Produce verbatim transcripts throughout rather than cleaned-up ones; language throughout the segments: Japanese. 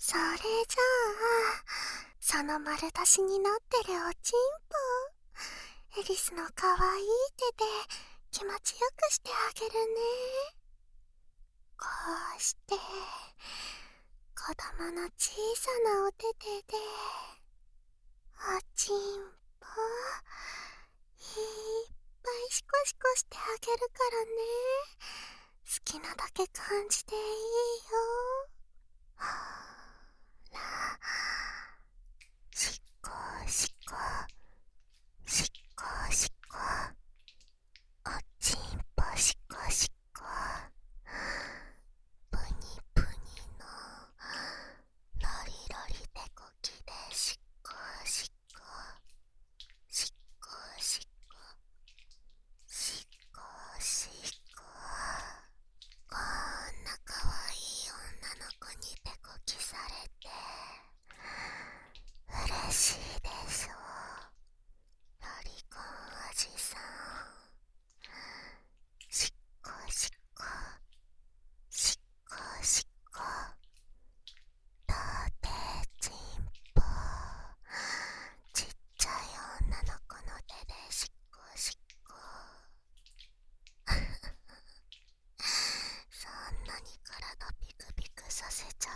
それじゃあ、その丸出しになってるおちんぽ、エリスのかわいい手で気持ちよくしてあげるね。こうして、子供の小さなお手手で、おちんぽ、いっぱいシコシコしてあげるからね。好きなだけ感じていいよ。ほら、しこしこ、しこしこ、おちんぽしこしこ、ぷにぷにのロリロリでこきでしこしこ、しこしこ、しこしこ。こんなかわいい女の子に手こきされて嬉しいでしょ。ロリコンおじさん、しっこしっこ、しっこしっこ、とてちんぽ、ちっちゃい女の子の手でしっこしっこ。そんなに体ピクピクさせちゃって、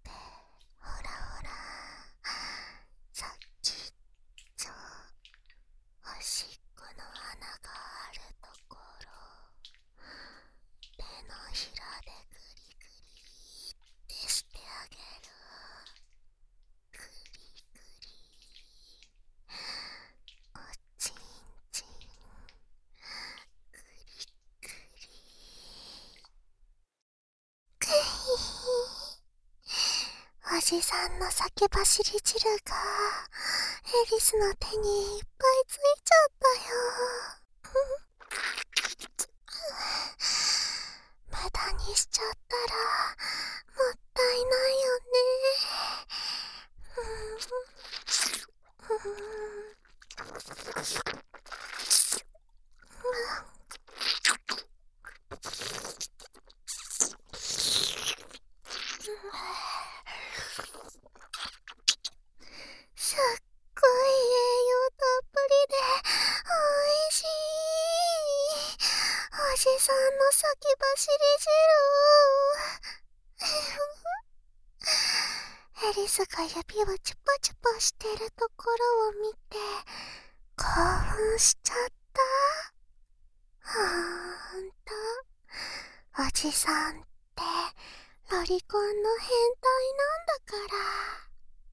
ほらほら、さっきちょおしっこの穴があるところ、手のひらでグリグリってしてあげる。グリグリ、おちんちん、グリグリ。くひー、おじさんの酒走り汁がエリスの手にいっぱいついちゃったよ。無駄にしちゃったらもったいないよね。すっごい栄養たっぷりでおいしい。おじさんの先走り汁。エリスが指をチュパチュパしてるところを見て興奮しちゃった。ほんと、おじさんってロリコンの変態なんだから。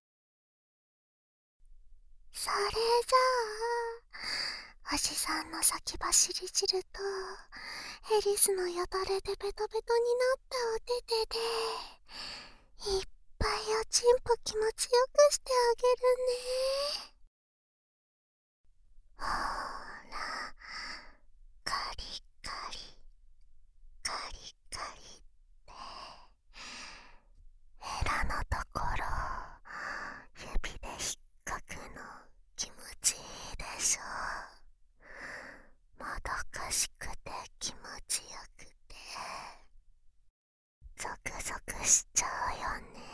それじゃあ、おじさんの先走り汁とエリスのよだれでベトベトになったお手手でいっぱいおちんぽ気持ちよくしてあげるね。ほら、カリカリ、カリカリって、ヘラのところ指で引っかくの気持ちいいでしょ。もどかしくて気持ちよくてゾクゾクしちゃうよね。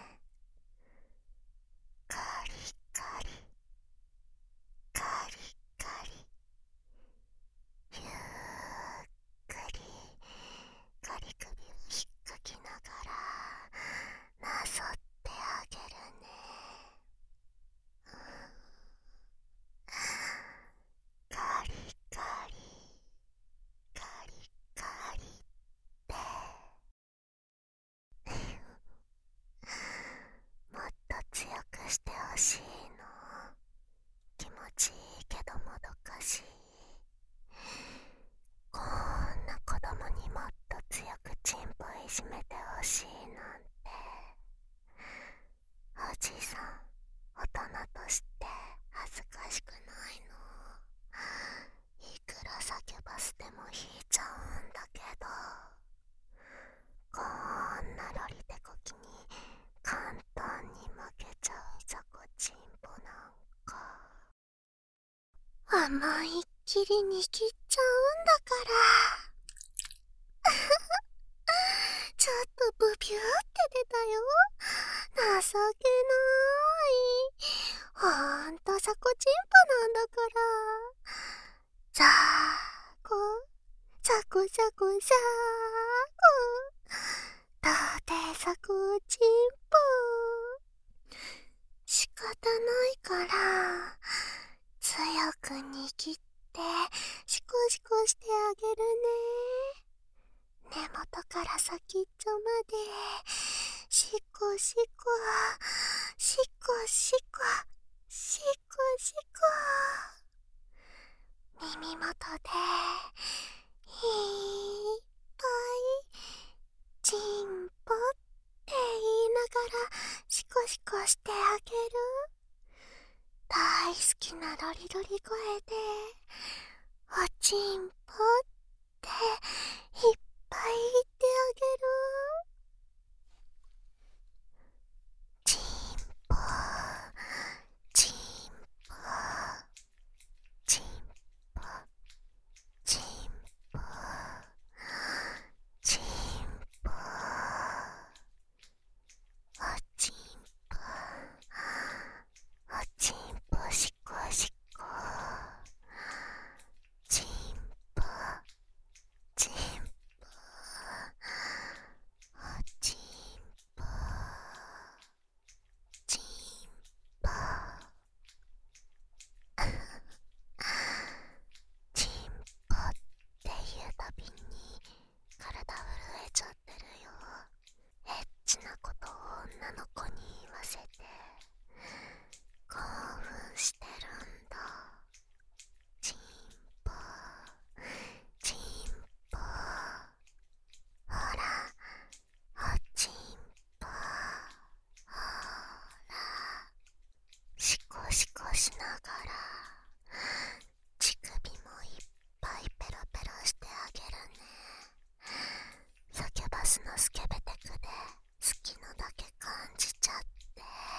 カリカリ、カリカリ、ゆっくりカリ首を引っかきながらなぞってあげるね。カリカリ、カリカリってもっと強くしてほしいの。気持ちいいけどもどかしい。こんな子供にもっと強くチンポいじめてほしいなんて。おじさん、大人として恥ずかしくないの。いくら叫ばせても引いちゃうんだけど、こんなロリデコキに簡単に負けちゃういざこちんぽなんか。思いっきり握っちゃうんだから。ちょっとブビューって出たよ。 情けない。ほんとサコチンポなんだから。さあこ、サコサコサコ。どうてサコチンポ。仕方ないから、強く握って、シコシコしてあげるね。根元から先っちょまで、シコシコ、シコシコ、シコシコ。耳元で、いっぱい、チンポって言いながら、シコシコしてあげる。大好きなロリロリ声で、おちんぽっていっぱい言ってあげる。ちんぽ、ちんぽ、ちんぽ、ちんぽ、ちんぽ、おちんぽ、おちんぽしこしこ、ちんぽ、ちんぽ、おちんぽ、ちんぽ、ちんぽっていうたびに体震えちゃってるよ。エッチなことを女の子に言わせて興奮してるんだ。ちんぽ、ちんぽ、ほら、おちんぽ、ほら、シコシコしながら乳首もいっぱいペロペロしてあげるね。サキュバスのスケベテクで好きのだけ感じちゃって、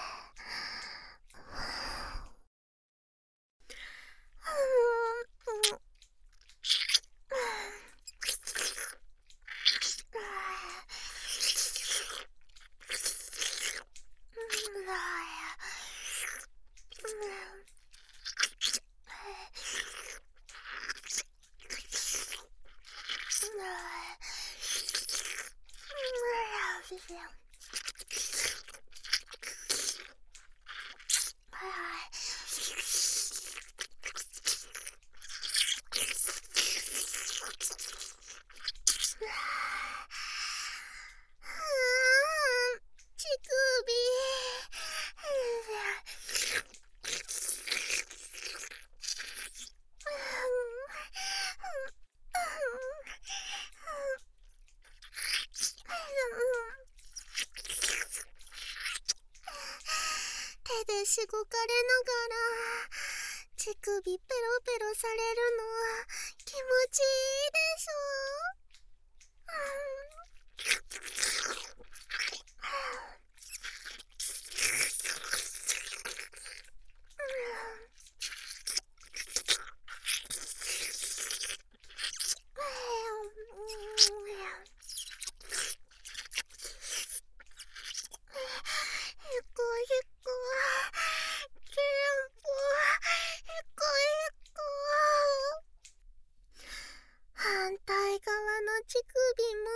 乳首。手でしごかれながら乳首ペロペロされるのは気持ちいいでしょ。反対側の乳首も。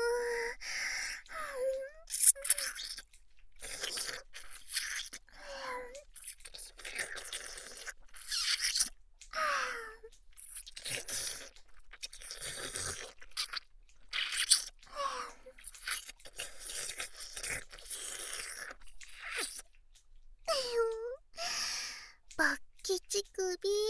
バッキ乳首吸ってあげる。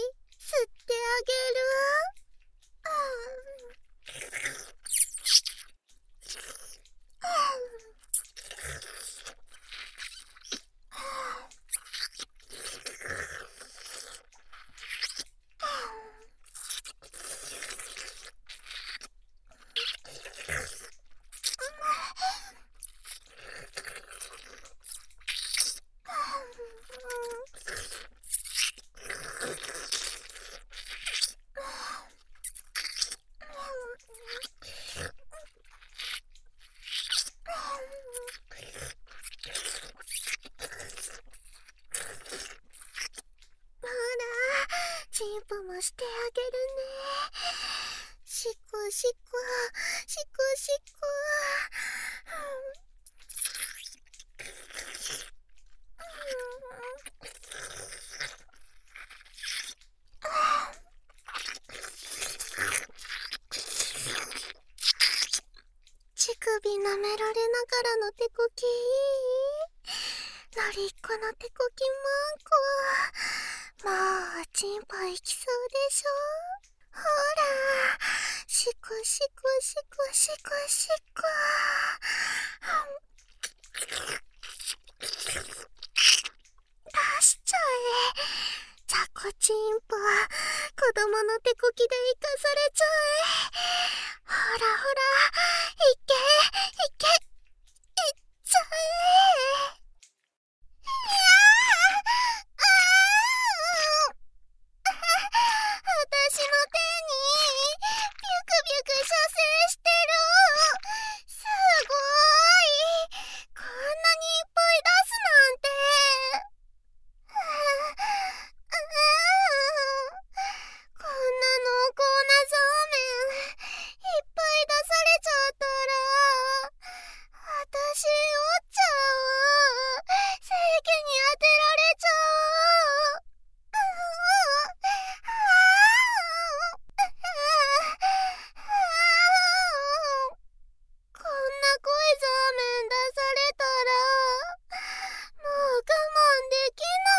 ンプもしてあげるね。しっこしっこしっこしっこ。乳首舐められながらの手こきいい？のりっこの手こきマンコ。もうチンポいきそうでしょ。ほら、しこしこしこしこしこ。出しちゃえ。ザコチンポ、子供の手こきで生かされちゃえ。ほらほら、いけいけ、いっちゃえ。いやー、あー、私の手にビュクビュク射精してる。すごい、こんなにいっぱい出すなんて。こんな濃厚なそうめんいっぱい出されちゃったら私折っちゃう。正規に当てられちゃう。こんな濃いそうめん出されたらもう我慢できない。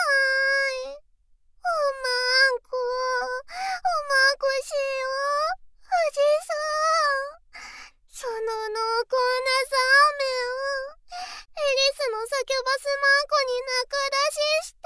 おまんこ、おまんこしよう。おじさん、その濃厚なそうめんをエリスのサキュバスマンコに仲出しして。